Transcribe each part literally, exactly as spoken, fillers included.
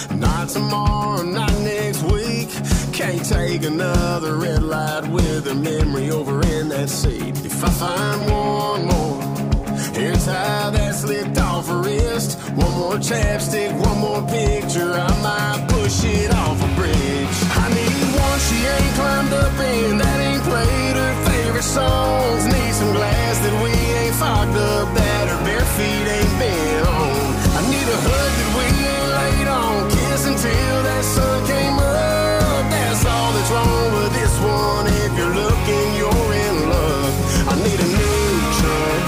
Not tomorrow, not next week. Can't take another red light with her memory over in that seat. If I find one more hair tie that slipped off her wrist, one more chapstick, one more picture, I might push it off a bridge. I need one she ain't climbed up in, that ain't played her favorite songs. Need some glass that we ain't fogged up, that her bare feet ain't been on. I need a hug that we ain't laid on, kiss until that sun came up. That's all that's wrong with this one. If you're looking, you're in love. I need a new truck.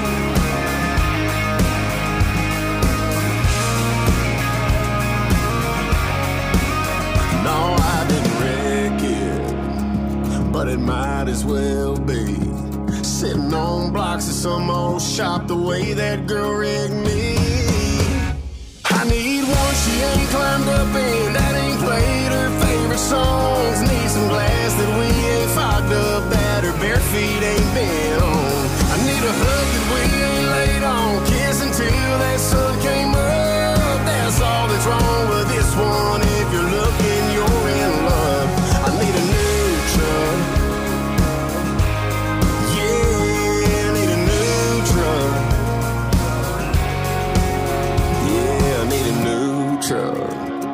No, I didn't wreck it, but it might as well be. Sitting on blocks of some old shop the way that girl rigged me. I need one she ain't climbed up in, that ain't played her favorite songs. Need some glass that we ain't fogged up, that her bare feet ain't been on. I need a hug that we ain't laid on, kiss until that sun came up. That's all that's wrong with this one. If you're looking, you're in love. I need a new truck. Yeah, I need a new truck. Yeah, I need a new truck.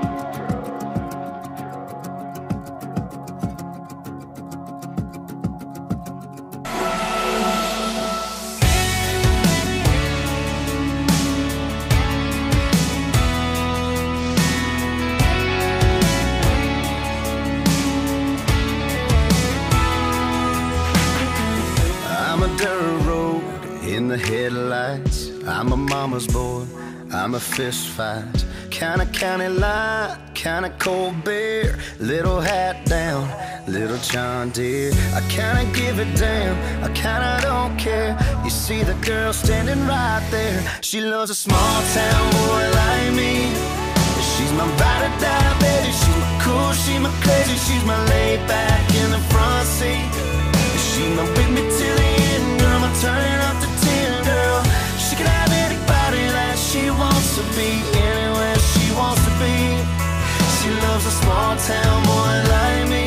The headlights, I'm a mama's boy, I'm a fist fight, kinda county line, kinda cold beer, little hat down, little John Deere. I kinda give it down, I kinda don't care. You see the girl standing right there, she loves a small town boy like me. She's my ride or die baby, she's my cool, she's my crazy, she's my laid back in the front seat. She's my with me till the end, girl, I'm turning up the ten, girl. She can have anybody that she wants to be, anywhere she wants to be. She loves a small town boy like me.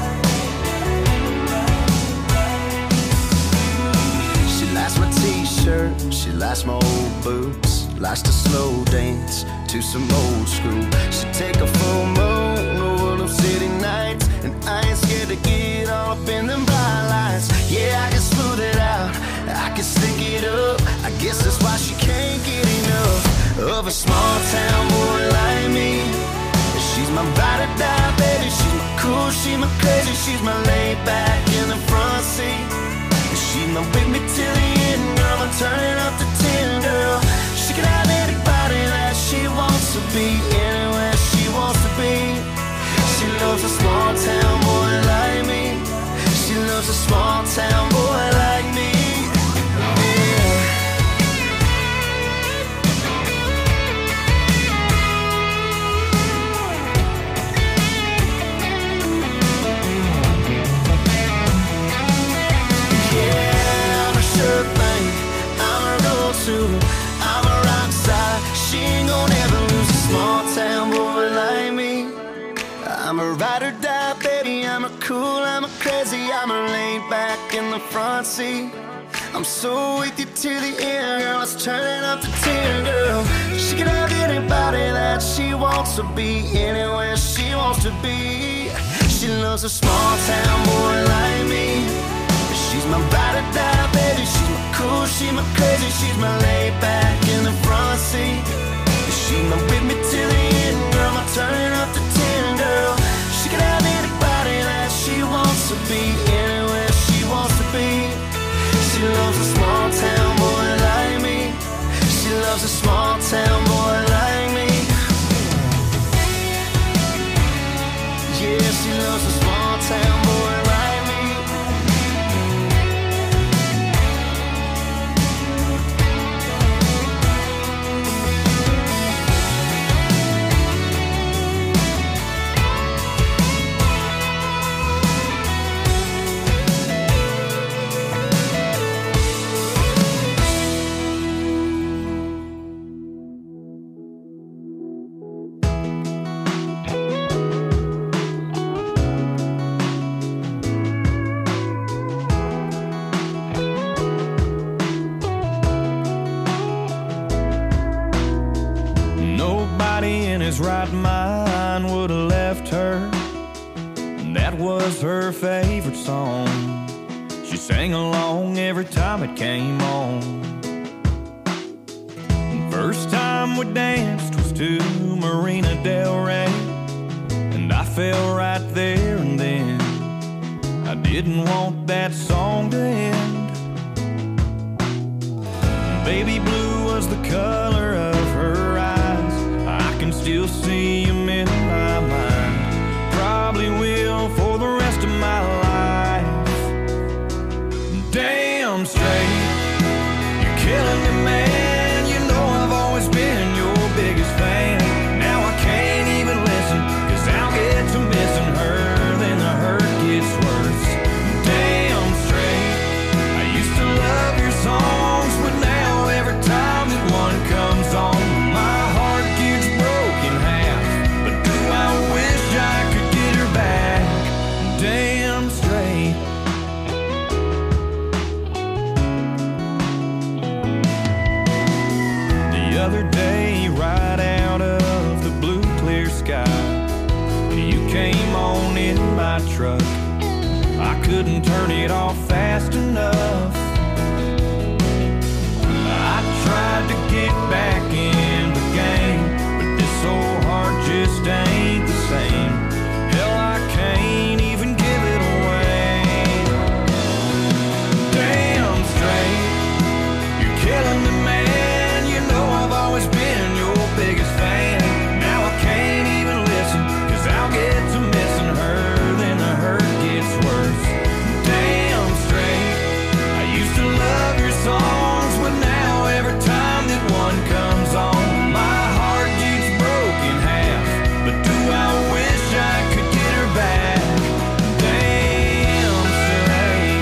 She likes my t-shirt, she likes my old boots, likes to slow dance to some old school. She take a full moon over them city nights, and I ain't scared to get all up in them bright lights. Yeah, I can smooth it out, I can stick it up. I guess that's why she can't get enough of a small town boy like me. She's my ride or die baby, she's my cool, she's my crazy, she's my laid back in the front seat. She's my with me till the end, girl, I'm turning up the ten, girl. She can have anybody that she wants to be, anywhere she wants to be. She loves a small town boy like me. She loves a small town boy like me. Yeah. Yeah, I'm a sure thing, I'm a go-to, I'm a rock star. She ain't gonna ever lose a small town boy like me. I'm a ride or die, baby, I'm a cool, I'm a crazy, I'm a laid back in the front seat. I'm so with you to the end, girl, it's turning up the ten, girl. She can have anybody that she wants to be, anywhere she wants to be. She loves a small town boy like me. She's my ride or die, baby, she's my cool, she's my crazy, she's my laid back in the front seat. She's my with me till the end, girl, I'm turning up the ten, girl. She can have anybody that she wants to be, anywhere she wants to be. She loves a small town boy like me. She loves a small town boy like me. Yeah, she loves a small town boy like me. his right mind would have left her. That was her favorite song. She sang along every time it came on. First time we danced was to Marina Del Rey, and I fell right there and then. I didn't want that song to end. Baby blue was the color of her eyes. I can still see him in my mind. Probably will for the rest of my life. Damn straight, you're killing me, man. You know I've always been your biggest fan. Now I can't even listen, cause I'll get to missing her, then the hurt gets worse. Damn straight, I used to love your songs, but now every time that one comes on, my heart gets broken half. But do I wish I could get her back? Damn straight. The other day, right out of the blue clear sky, you came on in my truck. I couldn't turn it off fast enough. I tried to get back in the game, but this old heart just ain't the same. Hell, I can't even give it away. Damn straight, you're killing me, man. You know I've always been your biggest fan. Now I can't even listen, cause I'll get to missing her, then the hurt gets worse. Damn straight, I used to love your songs, but now every time that one comes on, my heart gets broken half. But do I wish I could get her back? Damn straight.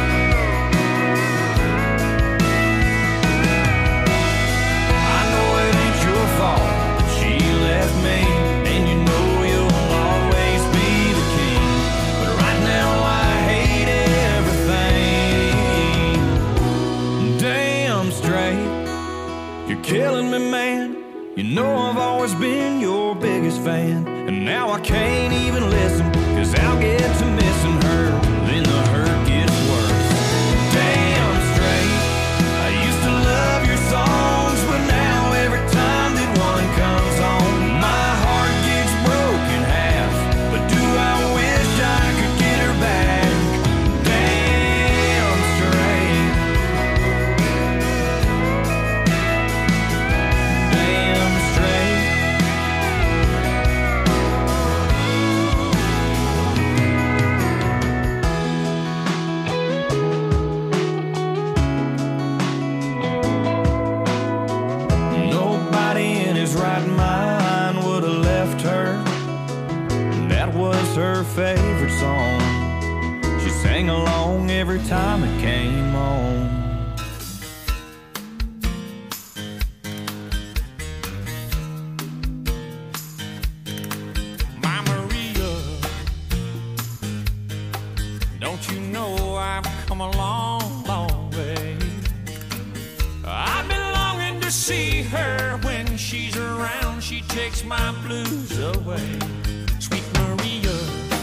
I know it ain't your fault that she left me, and you know you'll always be the king. But right now I hate everything. Damn straight, you're killing me, man. You know I've always been your biggest fan, and now I can't even listen, cause I'll get to missing her, then the hurt gets worse. Damn straight, I used to love your songs, but now every time that one comes on, my heart gets broken half. But do I wish I could get her back? Damn straight. Damn straight. Nobody in his right mind would have left her. That was her favorite song. She sang along every time it came on. My Maria, don't you know I've come a long, long way? I've been longing to see her. When she's around, she takes my blues away. Sweet Maria,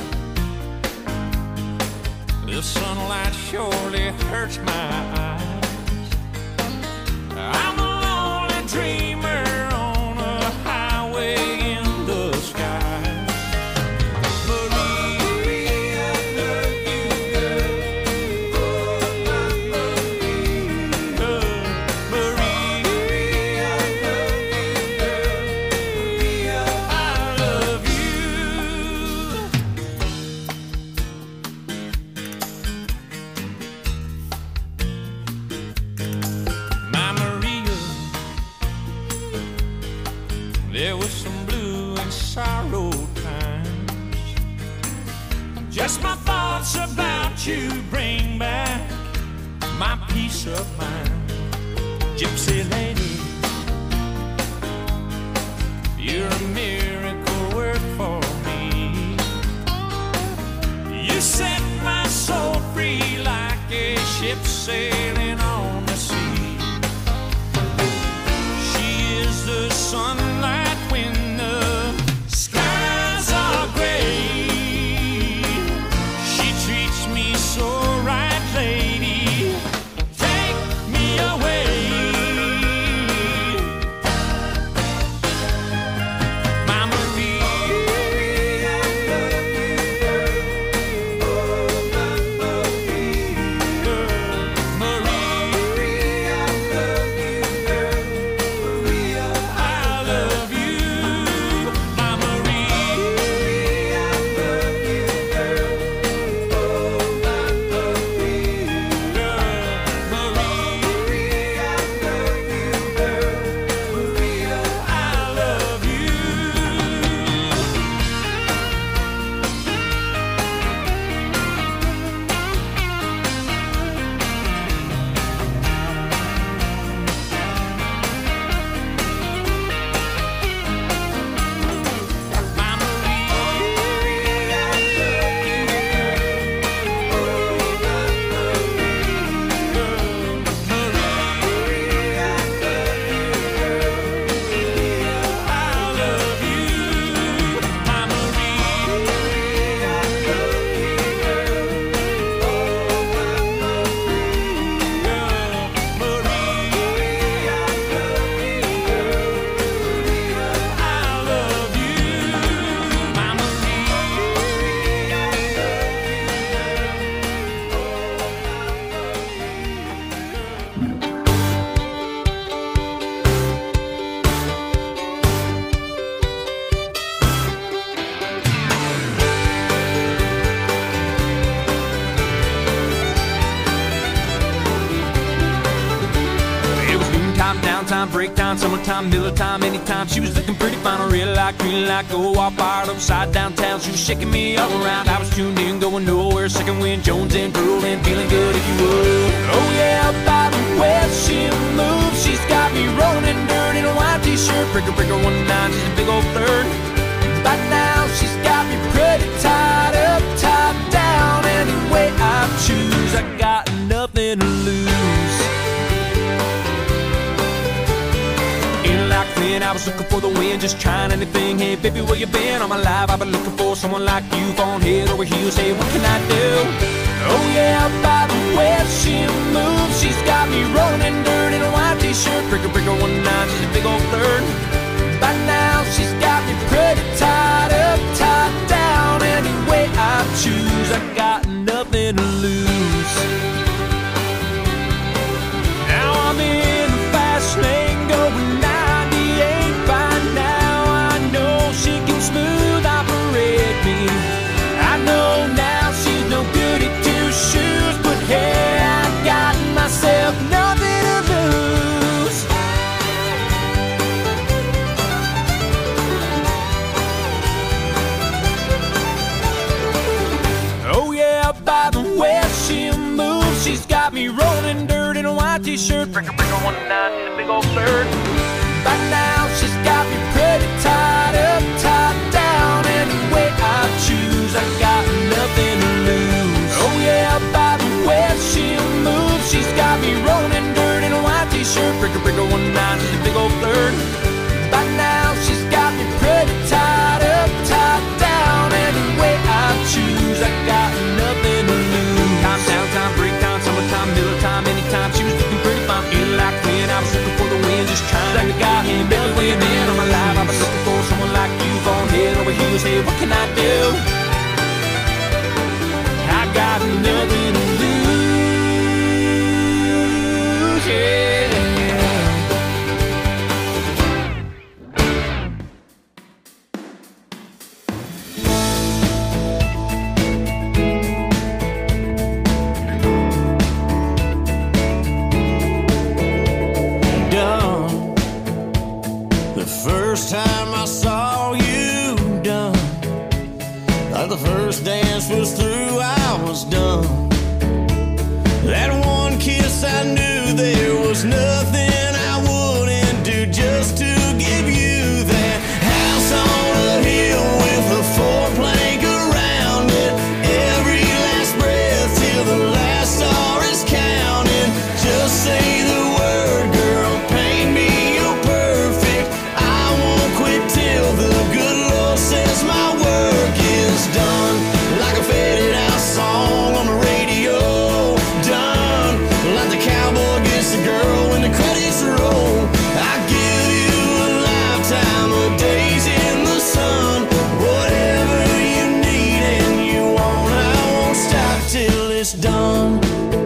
the sunlight surely hurts my eyes. I'm a lonely dreamer on a highway in the sky. Maria, love you, girl. Oh, my Maria. Maria, love you, girl. I love you. My Maria, there was some blue and sorrow times. Just my thoughts about you bring back my peace of mind. Gypsy lady, you're a miracle work for me. You set my soul free like a ship sailing on the sea. She is the sunlight when the down time, break time, summertime, Miller time, anytime. She was looking pretty fine, I really like, really like. Go all fired upside downtown. She was shaking me all around. I was tuned in, going nowhere. Second wind, Jones and drooling, feeling good if you would. Oh yeah, by the way she moves, she's got me rolling in dirt in a white t-shirt. Breaker, breaker, one nine, she's a big old flirt. By now she's got me pretty tied up, tied down. Any way I choose, I got nothing to lose. In like Flynn, I was looking for the wind, just trying anything. Hey baby, where you been? All my life I've been looking for someone like you, falling head over heels. Hey, what can I do? Oh yeah, by the way she moves, she's got me rolling in dirt in a white t-shirt. Breaker, breaker, one nine, she's a big old flirt. By now she's got me pretty tied up, tied down. Any way I choose, I got nothing to lose. Now I'm in the fast lane going ninety-eight. By now I know she can smooth operate me. I know now she's no good at two shoes, but hey, I got myself nothing to lose. Oh yeah, by the way she moves, she's got me rolling dirt in a white t-shirt. Breaker, breaker, one nine, she's a big old flirt. By now she's got me pretty tied up, tied down. Any way I choose, I got nothing to lose. Oh yeah, by the way she moves, she's got me rolling dirt in a white t-shirt. Breaker, breaker, one nine, she's a big old flirt. By now she's got me pretty tied up, tied down. Any way I choose, I got nothing to lose. Time, downtown, break time, summertime, Miller time, anytime. She was looking pretty fine, feeling like Flynn. I was looking for the wind, just trying like to guy him. Baby, where you been? All my life I've been looking for someone like you, falling head over heels. Hey, what can I do? I got nothing to lose, yeah. First time I saw you done, like the first dance was through, I was done. That one kiss, I knew there was nothing I wouldn't do just to give you that house on a hill with a four plank around it. Every last breath till the last star is counted. Just say the word, girl, paint me your perfect. I won't quit till the good Lord says my work is done. Like a faded out song on the radio, done. Like the cowboy gets the girl when the credits roll. I give you a lifetime of days in the sun. Whatever you need and you want, I won't stop till it's done.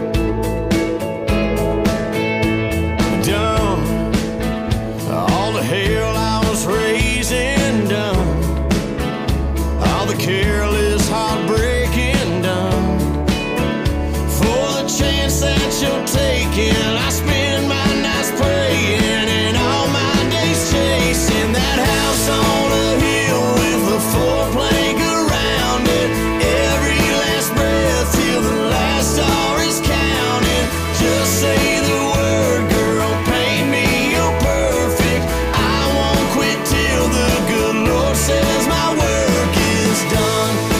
Done. All the hell I was raising done. All the careless heartbreaking done. For the chance that you're taking, I spend my nights praying and all my days chasing that house on a hill with a four plank around it. Every last breath till the last star is counted. Just say the word, girl, paint me your perfect. I won't quit till the good Lord says my work is done.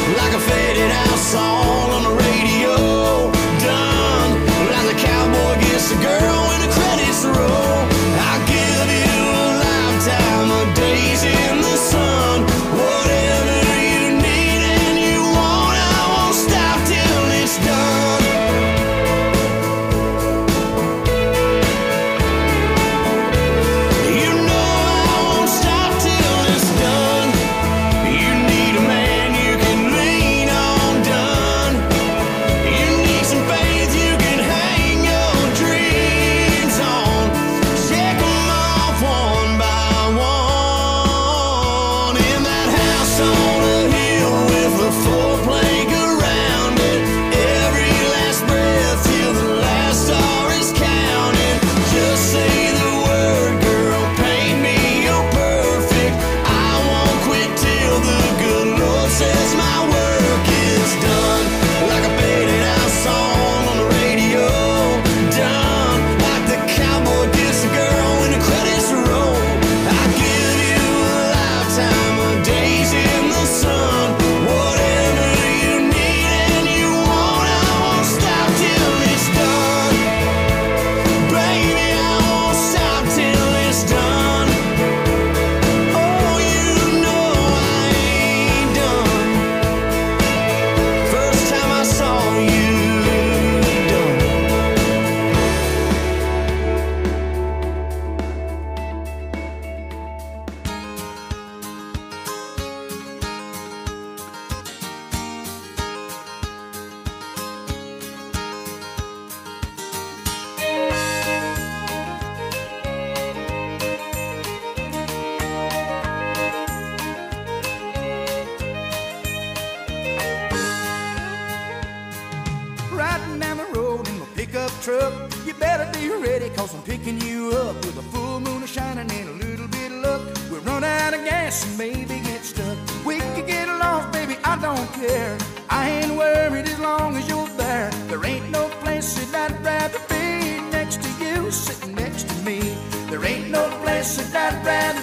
truck. You better be ready, cause I'm picking you up with a full moon shining and a little bit of luck. We'll run out of gas and maybe get stuck. We could get lost, baby, I don't care. I ain't worried as long as you're there. There ain't no place that I'd rather be next to you, sitting next to me. There ain't no place that I'd rather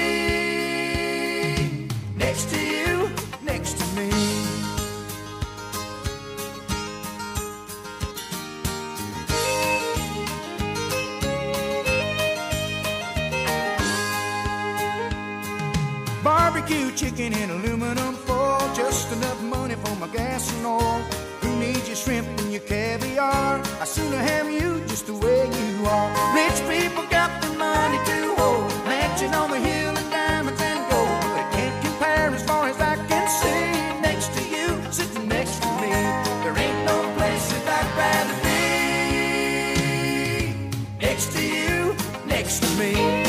be next to you, next to me. Barbecue chicken in aluminum foil, just enough money for my gas and oil. Who needs your shrimp and your caviar? I sooner have you just the way you are. Rich people got the money to hold, mansion on the hill and diamonds and gold. They can't compare as far as I can see. Next to you, sitting next to me. There ain't no place that I'd rather be next to you, next to me.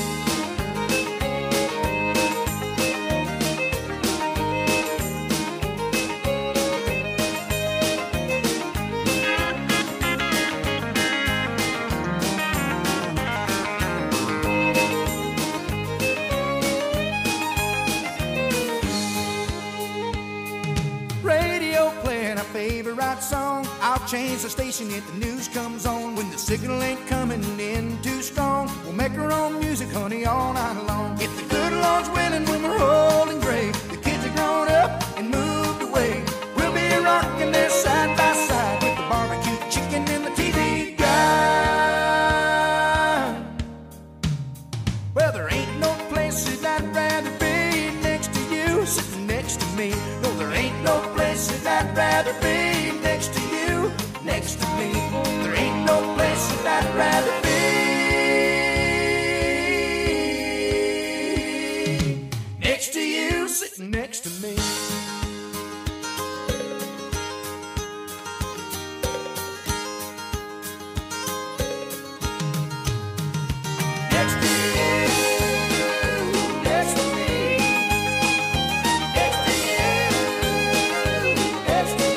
Favorite song, I'll change the station if the news comes on. When the signal ain't coming in too strong, we'll make our own music, honey, all night long. If the good Lord's willing, when we're old and gray, the kids are grown up and moved away, we'll be rocking there side by side with the barbecue chicken and the T V guide. Well, there ain't no place that I'd rather be next to you, sitting next to me. No, there ain't no place that I'd rather be next to you, next to me. There ain't no place that I'd rather be next to you, sitting next to me. Next to you, next to me. Next to you, next to me.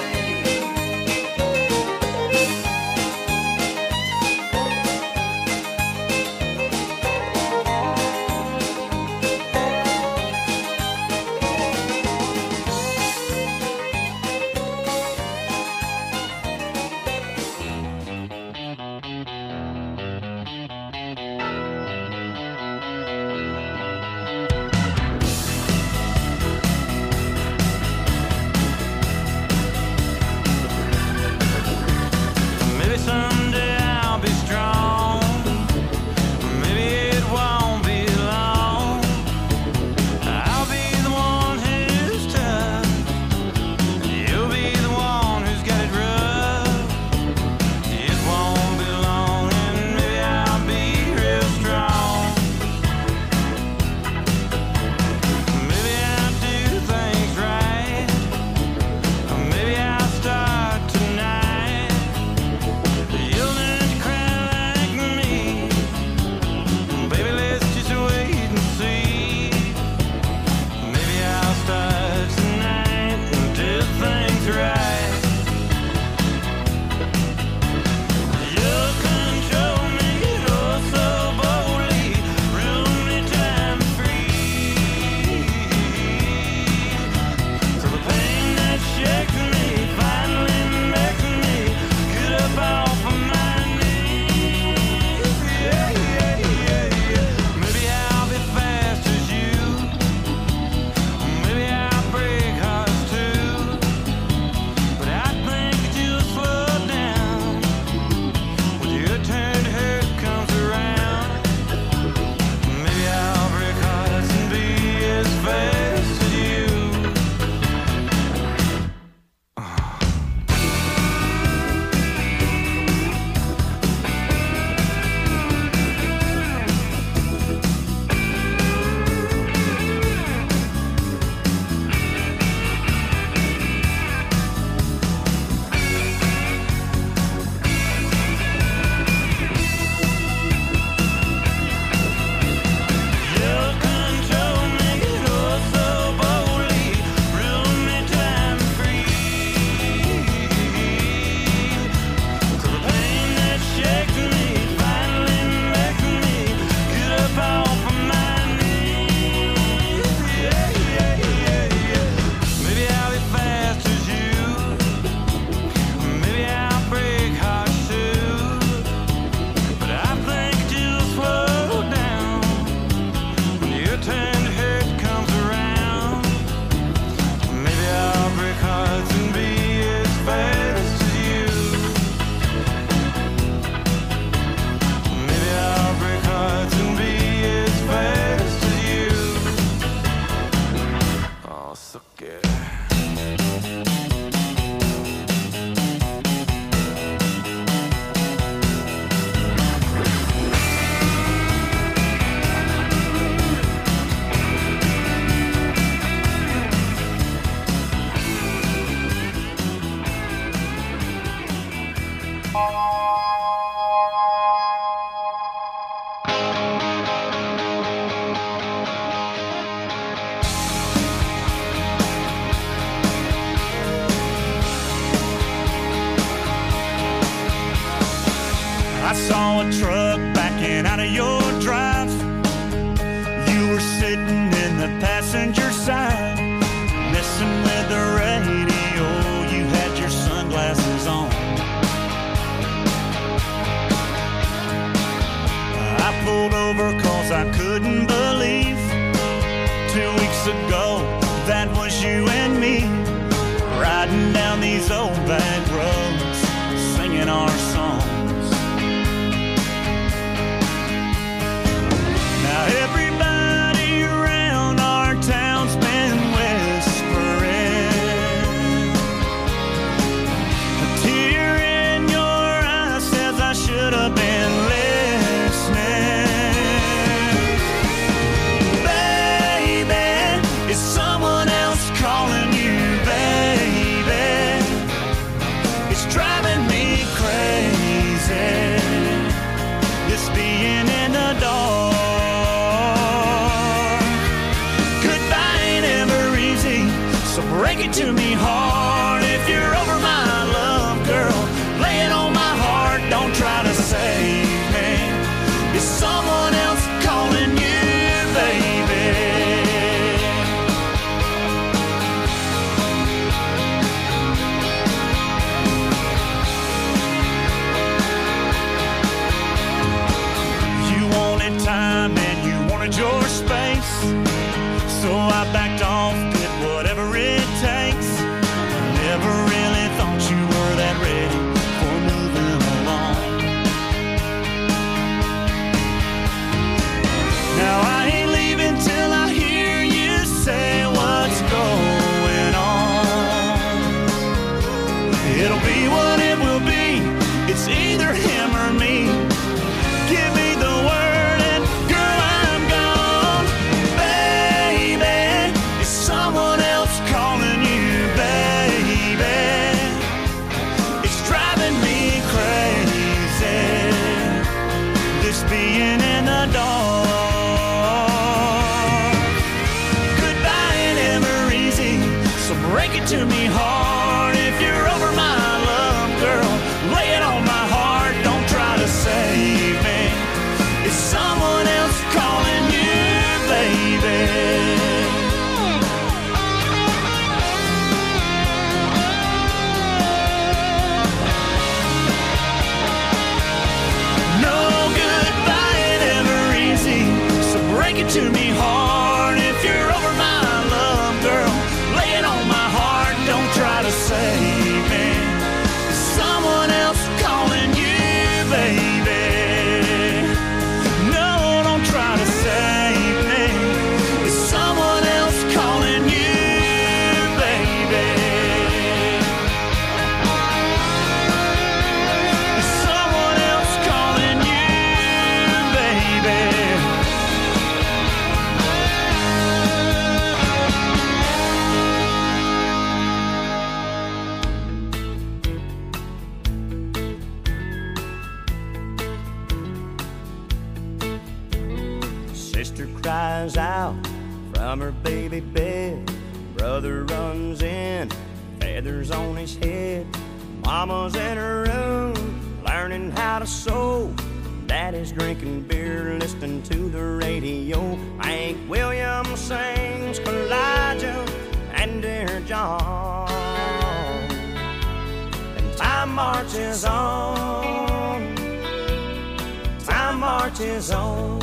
쏠게. I saw a truck backing out of your drive. You were sitting in the passenger side, messing with the radio. You had your sunglasses on. I pulled over cause I couldn't believe two weeks ago that was you and me, riding down these old back roads, singing our songs. Now everybody around our town's been whispering. A tear in your eye says I should have been listening. Baby, is someone else calling you, baby? It's driving me crazy, this being in the dark. So break it to me hard if you're over my love, girl. Lay it on my heart, don't try to save me. Is someone else calling you, baby? You wanted time and you wanted your space, so I backed off, did whatever it takes. Never really thought you were that ready for moving along. Now I ain't leaving till I hear you say what's going on. It'll be what it will be, it's either him or me. Give me the word and girl, I'm gone. Baby, is someone else calling you, baby? It's driving me crazy, this being in the dark. Goodbye ain't never easy, so break it to me hard if you're over my love, girl. Lay it on my heart, don't try to save me. Is someone else calling you, baby? Break it to me hard if you're over my love, girl. Lay it on my heart, don't try to save me. Is someone else calling you, baby? No, don't try to save me. Is someone else calling you, baby? Is someone else calling you, baby? Sister cries out from her baby bed. Brother runs in, feathers on his head. Mama's in her room, learning how to sew. Daddy's drinking beer, listening to the radio. Hank Williams sings Elijah and Dear John. And time marches on, time marches on.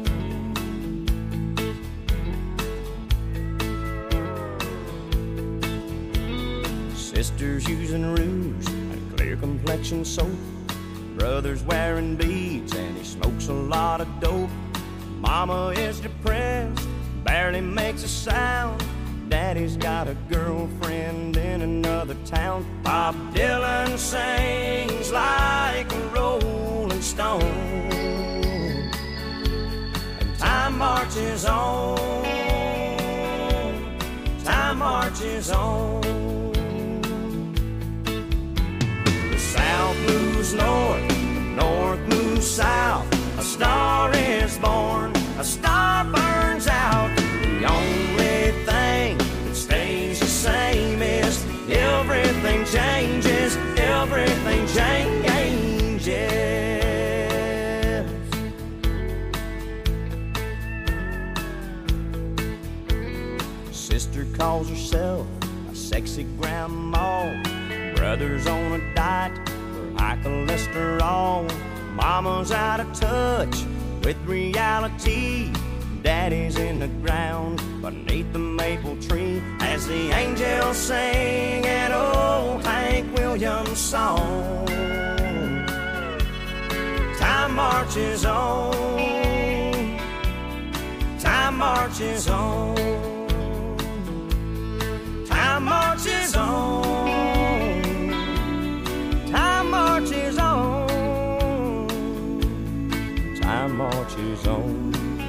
Sisters using rouge and clear complexion soap. Brother's wearing beads and he smokes a lot of dope. Mama is depressed, barely makes a sound. Daddy's got a girlfriend in another town. Bob Dylan sings like a rolling stone, and time marches on, time marches on. The South moves north, the North moves south. A star is born, a star burns out. The only thing that stays the same is everything changes, everything changes. Sister calls herself a sexy grandma. Brother's on a diet for high cholesterol. Mama's out of touch with reality. Daddy's in the ground beneath the maple tree as the angels sing an old Hank Williams song. Time marches on, time marches on, time marches on, time marches on, time marches on.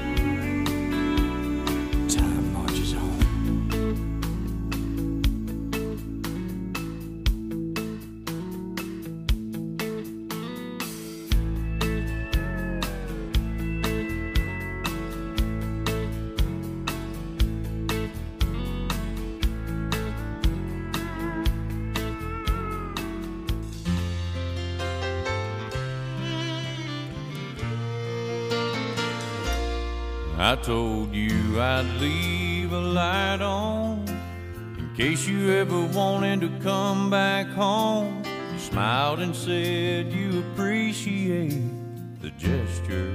I told you I'd leave a light on in case you ever wanted to come back home. You smiled and said you appreciate the gesture.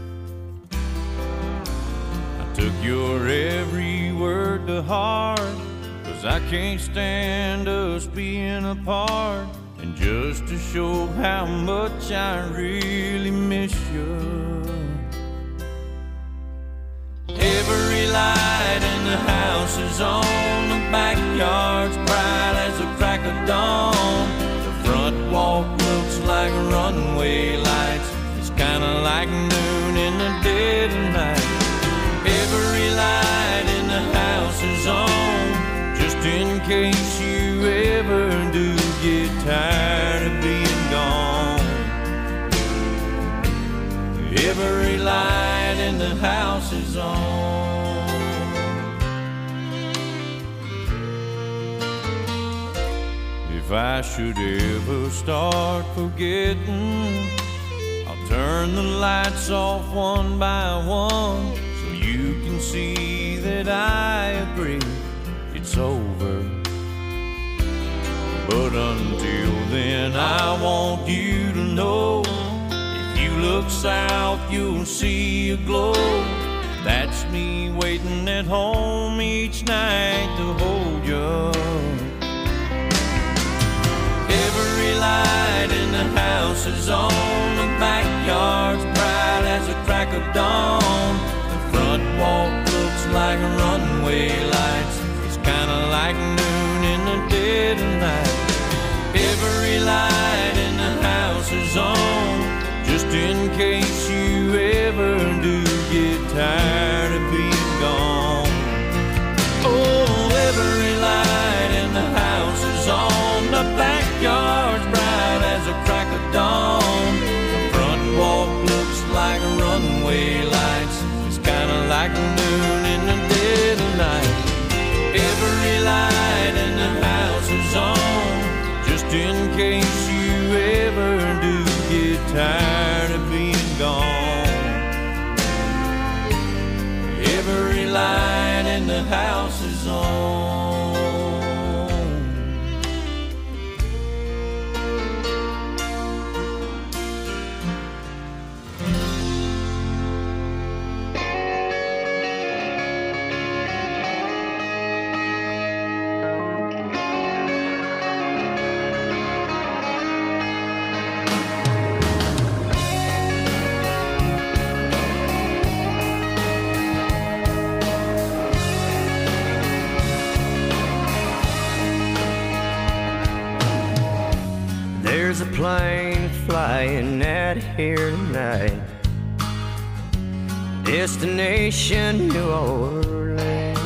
I took your every word to heart, 'cause I can't stand us being apart. And just to show how much I really miss you, every light in the house is on. The backyard's bright as the crack of dawn. The front walk looks like runway lights. It's kinda like noon in the dead of night. Every light in the house is on, just in case you ever do get tired of being gone. Every light in the house is on. If I should ever start forgetting, I'll turn the lights off one by one, so you can see that I agree it's over. But until then, I want you to know, you look south, you'll see a glow. That's me waiting at home each night to hold you. Every light in the house is on. The backyard's bright as the crack of dawn. The front walk looks like runway lights. It's kinda like noon in the dead of night. Every light in the house is on, just in case you ever do get tired of being gone. Oh, every light in the house is on. The backyard's bright as a crack of dawn. The front walk looks like runway lights. It's kinda like noon in the dead of night. Every light in the house is on, just in case you ever do get tired of being gone. There's a plane flying out here tonight, destination New Orleans.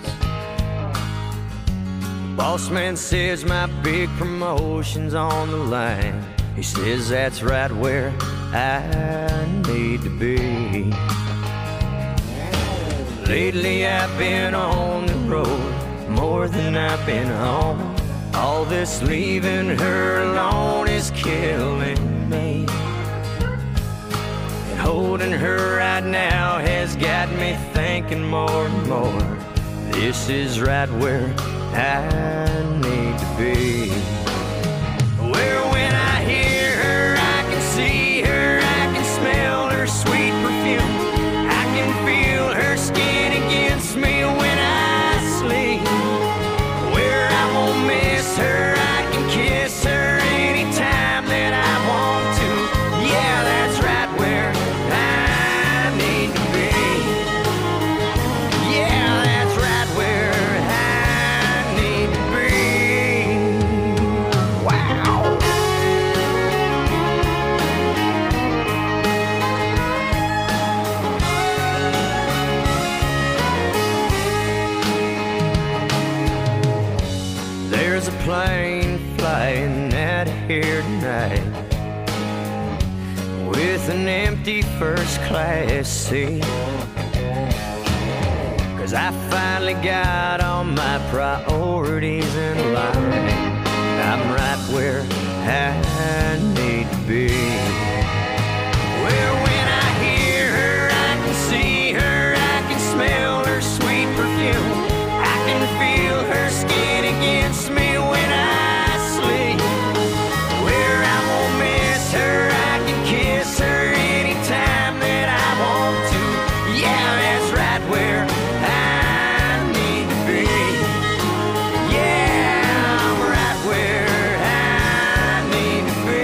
Boss man says my big promotion's on the line. He says that's right where I need to be. Lately I've been on the road more than I've been home. All this leaving her alone is killing me. And holding her right now has got me thinking more and more. This is right where I need to be. Where when I hear her, I can see her, I can smell her sweet perfume. I can feel her skin against me when I sleep. Where I won't miss her, I can kiss her anytime that I want to. Yeah, that's right where I need to be. Yeah, that's right where I need to be. Wow. There's a plane flying out here tonight with an empty first class seat. Cause I finally got all my priorities in line. I'm right where I need to be. Where when I hear her, I can see her, I can smell her sweet perfume. I can feel her skin against me when I sleep. Where I won't miss her, I can kiss her anytime that I want to. Yeah, that's right where I need to be. Yeah, I'm right where I need to be.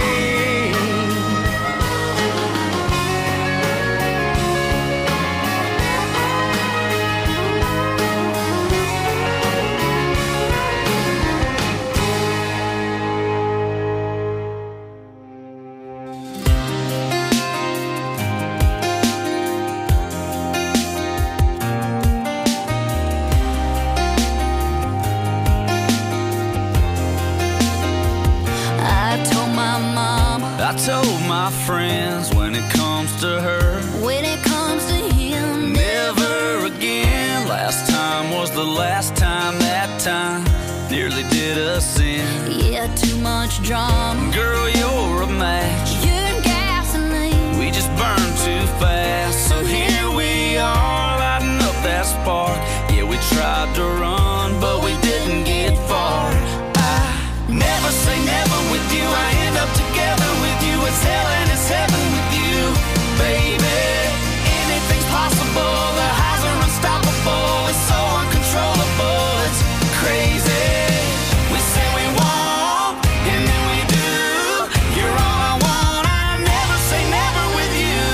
I told my mom, I told my friends when it comes to her, when it comes to him, never again. Last time was the last time, that time nearly did us in. yeah, too much drama. Girl, you're a match. You're gasoline. We just burn too fast. So here we are, lighting up that spark. Yeah, we tried to run, but we didn't get far. I never say never with you. I end up together with you. It's hell and it's heaven with you, baby. Anything's possible. The highs are unstoppable. It's so uncontrollable. It's crazy. We say we won't, and then we do. You're all I want. I never say never with you.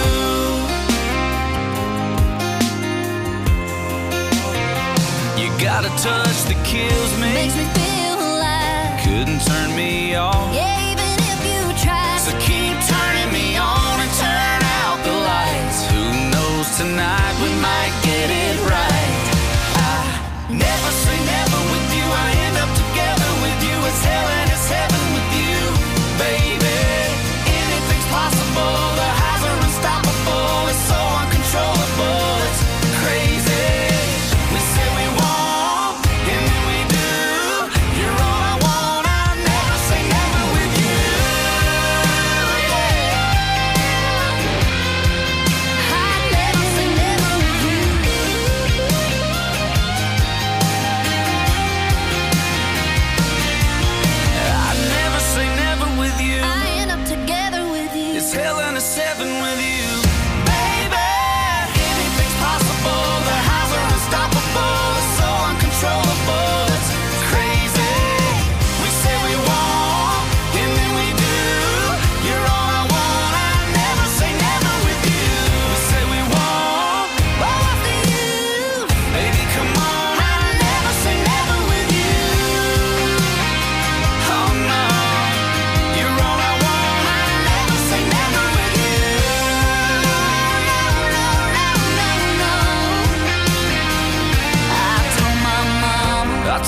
You got a touch that kills me. Makes me feel alive. Couldn't turn me off. Yeah, even if you try. So keep turning me on and turn out the lights. Who knows, tonight we might get it right. I never say never with you. I end up together with you. It's hell and it's heaven with you, baby. Anything's possible. The highs are unstoppable. It's so uncontrollable. It's crazy. We say we won't, and then we do. You're all I want. I never say never with you.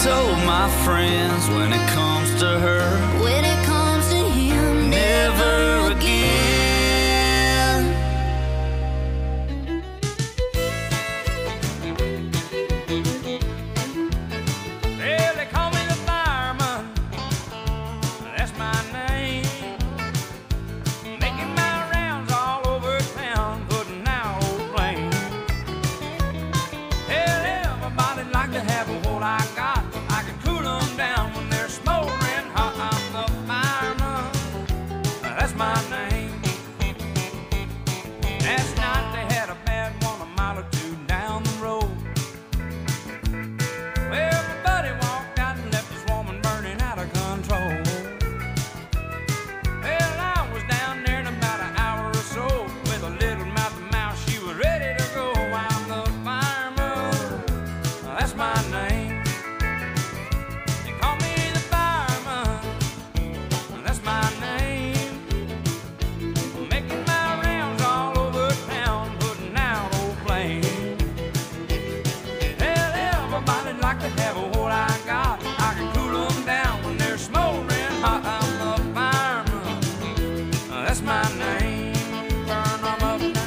told my friends when it comes to her, when it comes to him, never again. Well, they call me the fireman, that's my name. Making my rounds all over town, putting out old flames. Hell, everybody like to have what I got. I can cool them down when they're smoldering hot. I'm the fireman, that's my name. Last night they had a bad one a mile or two down the road. Well, my buddy walked out and left his woman burning out of control. Well, I was down there in about an hour or so with a little mouth to mouth. She was ready to go. I'm the fireman, that's my name. They call me the fireman, that's my name. Making my rounds all over town, putting out old flames. Hell, everybody like to have what I got. I can cool them down when they're smoldering hot. I'm the fireman, that's my name. Burn them up now.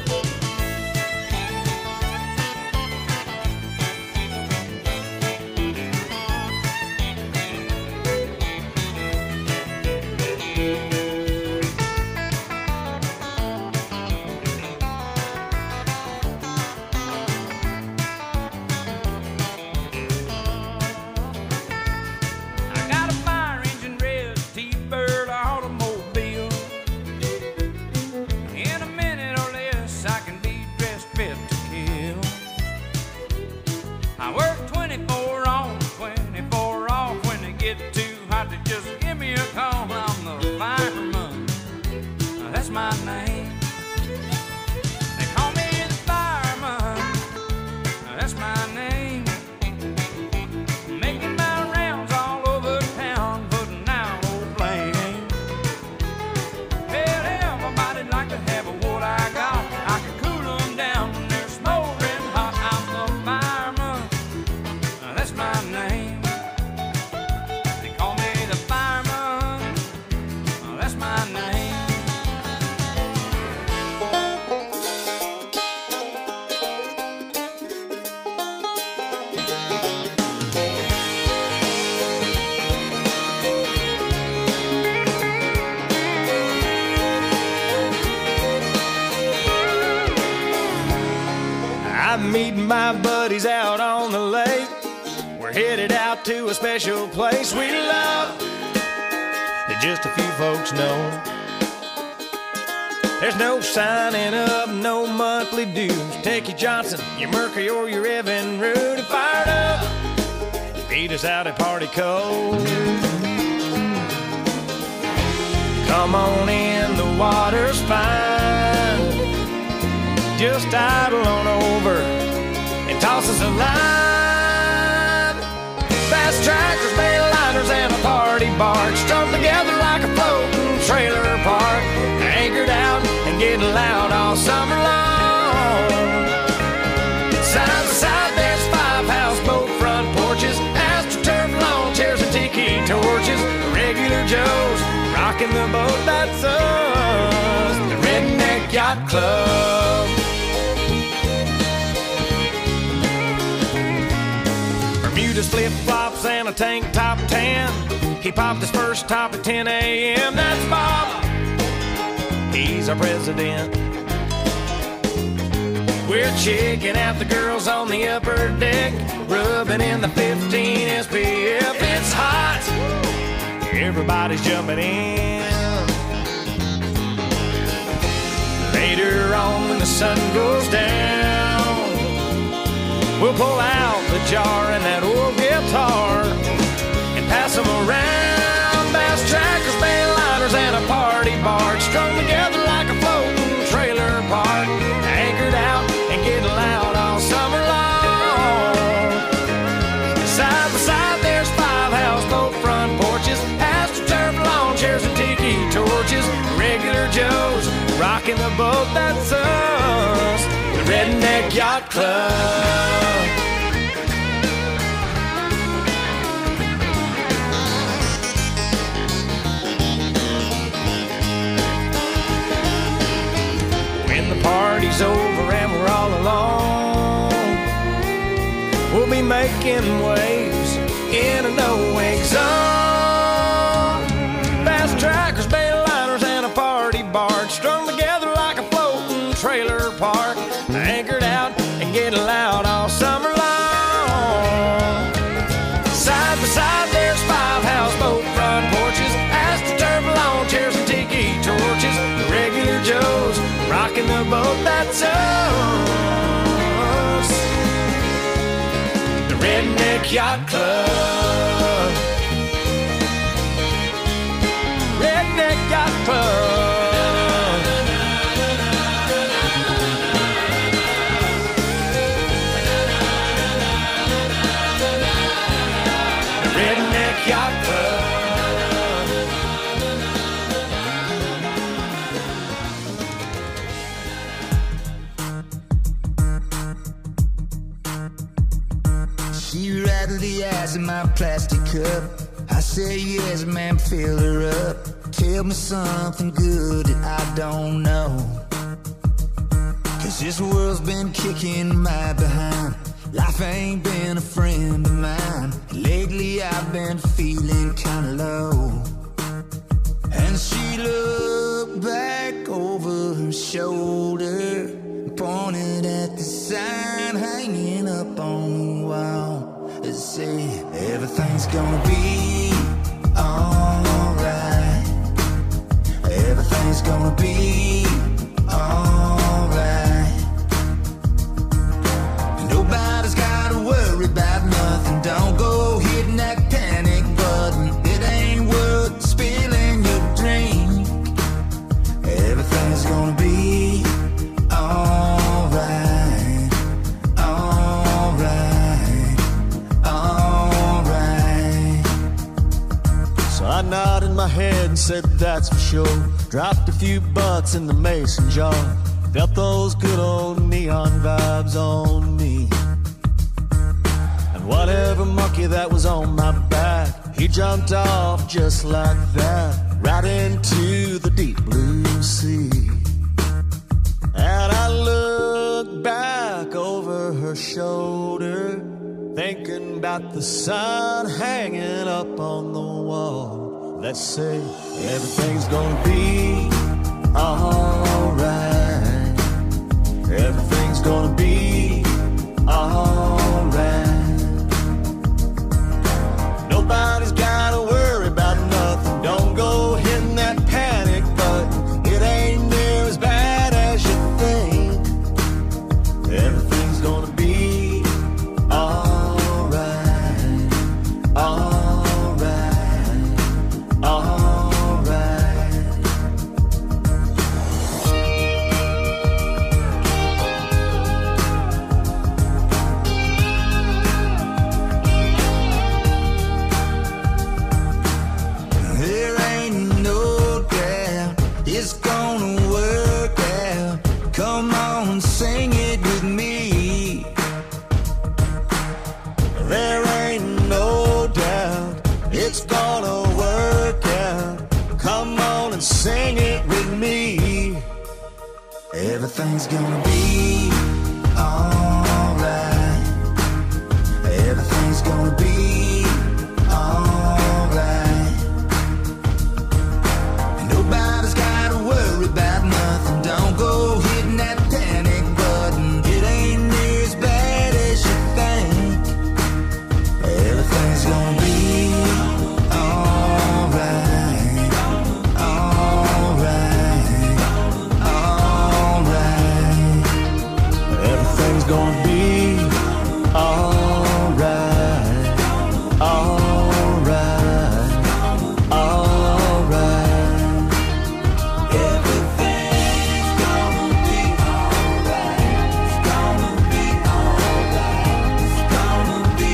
I got a fire engine red T-Bird automobile. In a minute or less, I can be dressed fit to kill. I work twenty-four on, twenty-four off. When it get too hot, to just give me a call. I'm the fireman, that's my name. They call me the fireman, that's my name. Making my rounds all over town, putting out old flames. Hell, everybody like to have what I got. I can cool them down when they're smoldering hot. I'm the fireman, that's my name. They call me the fireman, that's my name. I'm meeting my buddies out on the lake. We're headed out to a special place we love that just a few folks know. There's no signing up, no monthly dues. Take your Johnson, your Mercury, or your Evan Rude and fired up. Meet us out at Party Cove. Come on in, the water's fine. Just idle on over and toss us a line. Fast tractors, bail liners, and a party barge strung together like a floating trailer park. Anchored out and getting loud all summer long. Side by side, there's five houseboat front porches, AstroTurf lawn chairs and tiki torches. Regular Joes rocking the boat, that's us, the Redneck Yacht Club. Bermuda's flip-flops and a tank top tan. He popped his first top at ten a.m. That's Bob, he's our president. We're checking out the girls on the upper deck, rubbing in the fifteen S P F. It's hot, everybody's jumping in. Later on when the sun goes down, we'll pull out the jar and that old guitar and pass them around. Bass trackers, bail liners, and a party barge strung together like a floating trailer park. Anchored out and getting loud all summer long. Side by side, there's five houseboat front porches, AstroTurf lawn chairs and tiki torches. Regular Joes rocking the boat, that's us, the Redneck Yacht Club. making waves in a no-wake zone. Fast trackers, bayliners, and a party barge strung together like a floating trailer park, anchored out and getting loud all summer long. Side by side there's five houseboat front porches, astroturf lawn chairs and tiki torches, the regular Joes rocking the boat that's us, the Redneck Yacht Club. Redneck Yacht Club. The Redneck Yacht Club. She rattled the ice in my plastic cup. I say yes, ma'am, fill her up. Tell me something good that I don't know, 'cause this world's been kicking my behind. Life ain't been a friend of mine. Lately I've been feeling kinda low. And she looked back over her shoulder, pointed at the sign hanging up on the wall. It said, everything's gonna be alright. Everything's gonna be alright. Nobody's gotta worry about nothing. Don't go hitting that panic button. It ain't worth spilling your drink. Everything's gonna be alright. Alright. Alright. So I nodded my head and said that's for sure. Dropped a few bucks in the mason jar. Felt those good old neon vibes on me. And whatever monkey that was on my back, he jumped off just like that, right into the deep blue sea. And I looked back over her shoulder, thinking about the sun hanging up on the wall. Let's say everything's gonna be alright. Everything's gonna be alright. Nobody's gotta worry about nothing. Don't go hitting that panic button. It ain't near as bad as you think. Everything's gonna be alright. Alright. Alright. There ain't no doubt it's gonna work out. Come on, sing it with me. There ain't no doubt it's gonna work out. Come on and sing it with me. Everything's gonna be alright. Everything's gonna be alright. Nobody's gotta worry about nothing. Don't go hitting that panic button. It ain't near as bad as you think. Everything's gonna be alright. Alright. Alright. Everything's gonna be alright. Alright. Alright. Everything's gonna be alright. It's gonna be alright. It's gonna be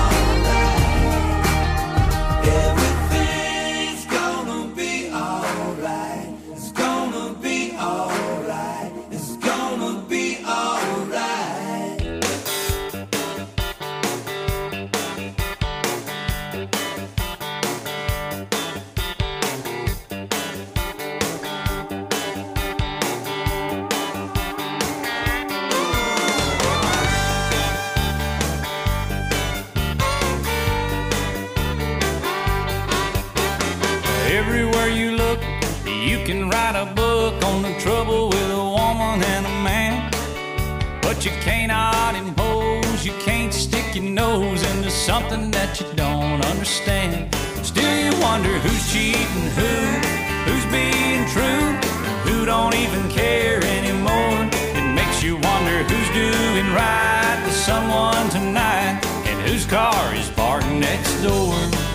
alright. Everything's gonna be alright. It's gonna be alright. It's gonna be alright. Everywhere you look, you can write a book on the trouble with a woman and a man. But you cannot impose, you can't stick your nose into something that you don't understand. Still you wonder who's cheating who, who's being true, who don't even care anymore. It makes you wonder who's doing right with someone tonight, and whose car is parked next door.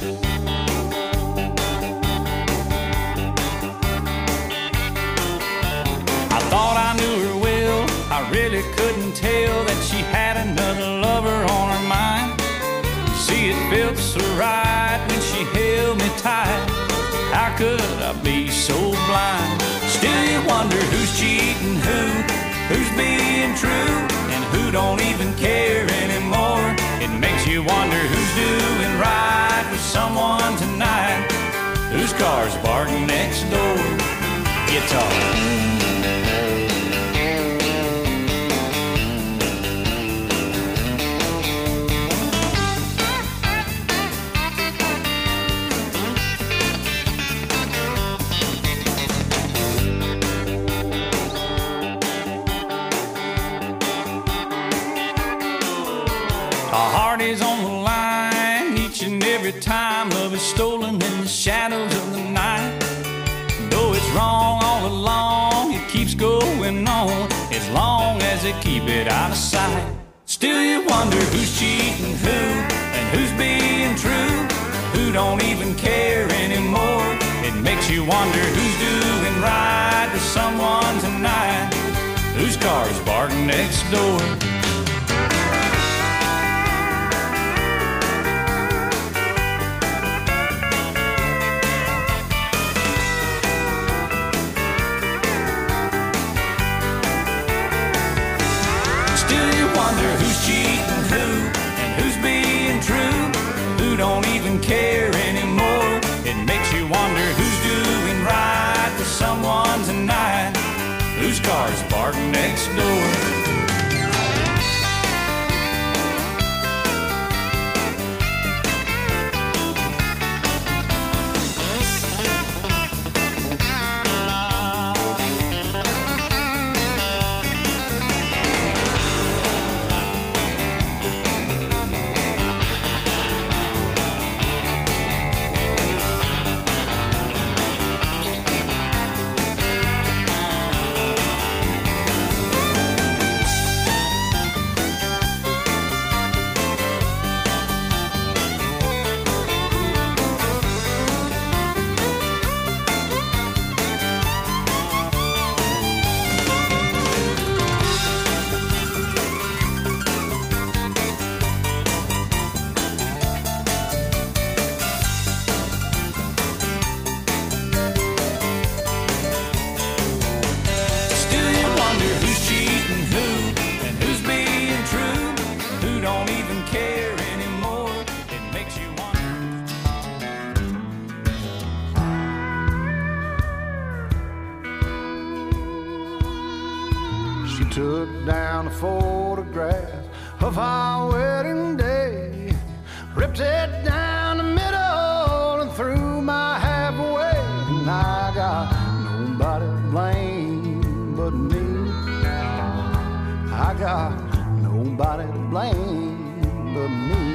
I thought I knew her well, I really couldn't tell that she had another lover on her mind. See, it felt so right when she held me tight. How could I be so blind? Still you wonder who's cheating who, who's being true, and who don't even care anymore. It makes you wonder who's doing right with someone tonight, whose car's parked next door. Guitar. Our heart is on the line each and every time love is stolen in the shadows of the night. Though it's wrong all along, it keeps going on as long as they keep it out of sight. Still you wonder who's cheating who, and who's being true, who don't even care anymore. It makes you wonder who's doing right with someone tonight, whose car's parked next door. Who's cheating who, and who's being true, who don't even care anymore. It makes you wonder who's doing right with someone tonight, whose car's parked next door. Took down a photograph of our wedding day, ripped it down the middle and threw my half away. And I got nobody to blame but me. I got nobody to blame but me.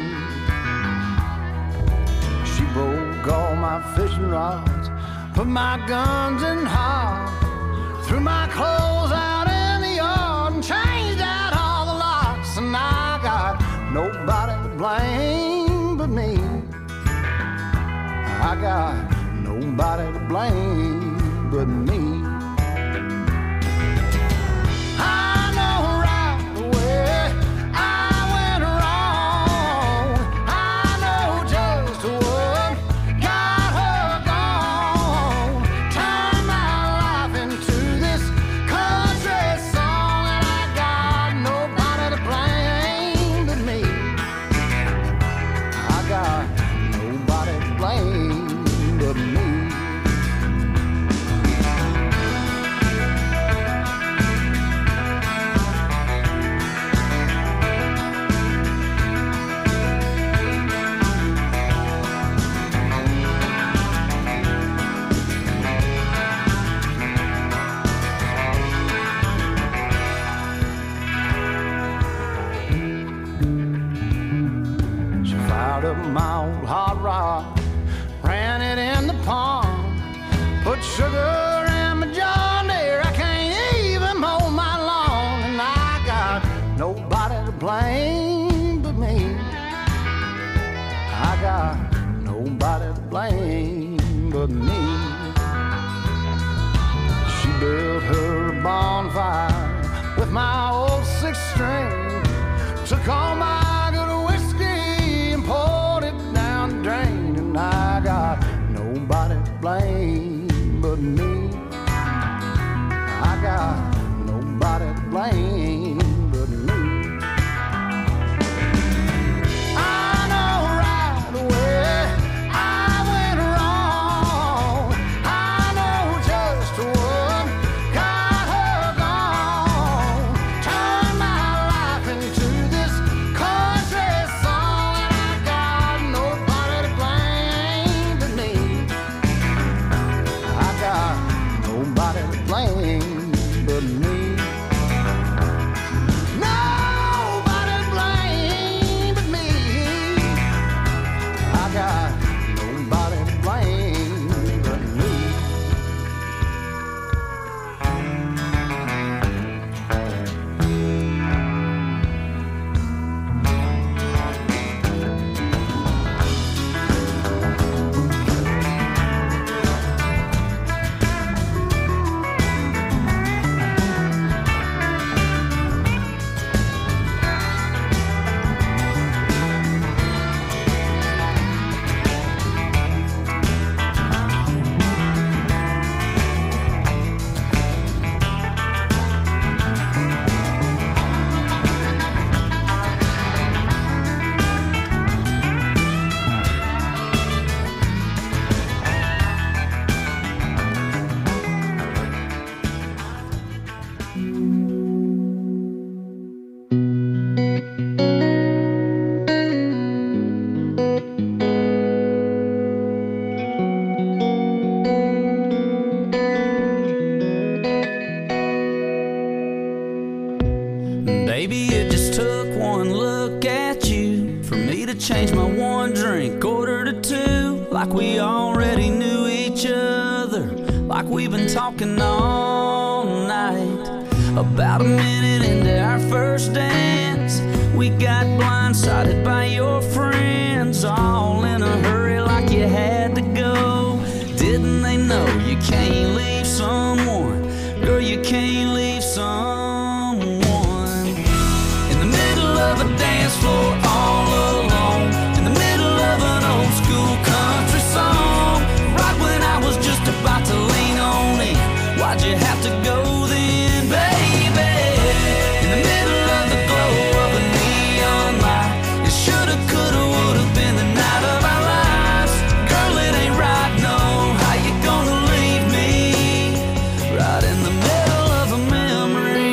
She broke all my fishing rods, put my guns in hide, threw my clothes out in the yard and changed out all the locks. And I got nobody to blame but me. I got nobody to blame but me. I know right away I went wrong. I know just what got her gone. Turned my life into this country song, and I got nobody to blame but me. I got nobody to blame but me. much sugar in my John Deere, I can't even mow my lawn, and I got nobody to blame but me. I got nobody to blame but me. She built her bonfire with my old six string, took all my good whiskey and poured it down the drain, and I got nobody to blame but me. I got nobody to blame but me. I know right away I went wrong. I know just what got her gone. Turned my life into this country song, and I got nobody to blame but me. I got nobody to blame but me. Nobody to blame but me. I got nobody to blame but me. Baby, it just took one look at you for me to change my one drink order to two. Like we already knew each other, like we've been talking all night. About a minute into our first dance, we got blindsided by your friends, all in a hurry like you had to go. Didn't they know you can't leave someone? Girl, you can't leave someone in the middle of a dance floor all alone, in the middle of an old school country song. Right when I was just about to lean on in, why'd you have to go then, baby? In the middle of the glow of a neon light, it shoulda, coulda, woulda been the night of our lives. Girl, it ain't right, no. How you gonna leave me right in the middle of a memory?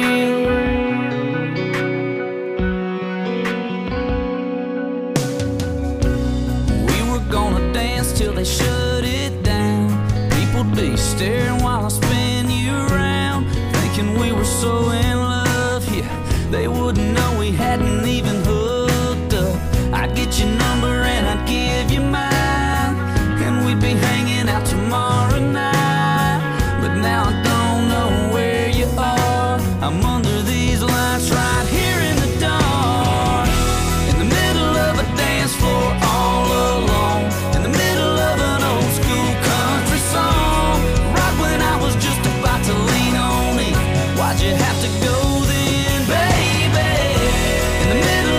We were gonna dance till they shut it down. People'd be staring while I spin you around, thinking we were so in love, yeah. They wouldn't know we hadn't even hooked up. I'd get your number and I'd give you mine, and we'd be hanging out tomorrow night. But now I don't know where you are. I'm under these lights right here in the dark, in the middle of a dance floor all alone, in the middle of an old school country song. Right when I was just about to lean on in, why'd you have to go then, baby? In the middle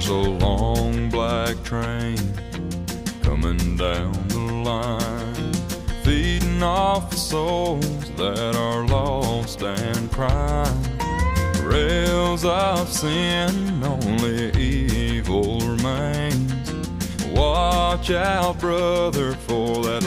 a long black train coming down the line, feeding off the souls that are lost and crying. Rails of sin, only evil remains. Watch out, brother, for that